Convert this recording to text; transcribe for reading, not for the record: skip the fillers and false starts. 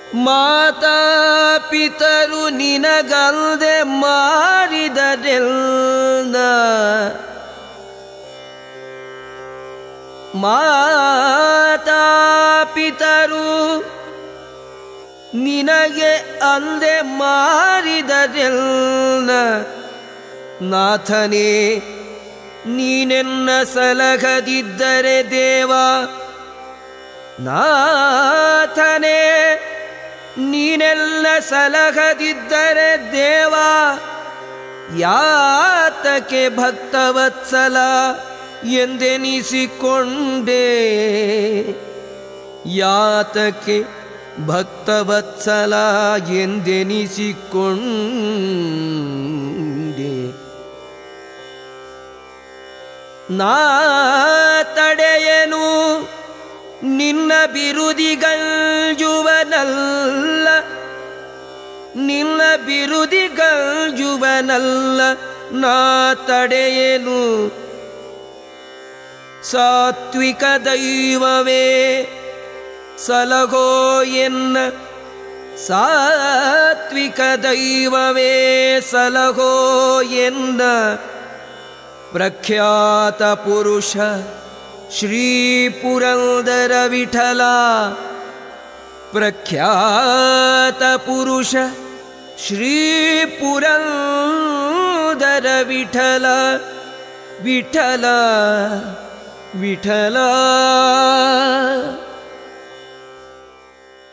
ಮಾತಾ ಪಿತರು ನಿನಗಲ್ದೆ ಮಾಡಿದರೆಲ್ಲ, ಮಾತಾ ಪಿತರು ನಿನಗೆ ಅಂದೆ ಮಾಡಿದರೆಲ್ಲ, ನಾಥನೇ ನೀನೆನ್ನ ಸಲಹದಿದ್ದರೆ ದೇವ, ನಾಥನೇ ನೀನೆಲ್ಲ ಸಲಹದಿದ್ದರೆ ದೇವ, ಯಾತಕ್ಕೆ ಭಕ್ತವತ್ಸಲ ಎಂದೆನಿಸಿಕೊಂಡೆ, ಯಾತಕ್ಕೆ ಭಕ್ತವತ್ಸಲ ಎಂದೆನಿಸಿಕೊಂಡೆ. ನಾ ತಡೆಯನು ನಿನ್ನ ಬಿರುದಿಗಂಜುವನಲ್ಲ, ನಿನ್ನ ಬಿರುದಿಗಂಜುವನಲ್ಲ, ನಾ ತಡೆಯನು. ಸಾತ್ವಿಕ ದೈವವೇ ಸಲಹೋ ಎನ್ನ, ಸಾತ್ವಿಕ ದೈವವೇ ಸಲಹೋ ಎನ್ನ, ಪ್ರಖ್ಯಾತ ಪುರುಷ ಶ್ರೀ ಪುರಂದರ ವಿಠಲ, ಪ್ರಖ್ಯಾತ ಪುರುಷ ಶ್ರೀ ಪುರಂದರ ವಿಠಲ, ವಿಠಲ ವಿಠಲ.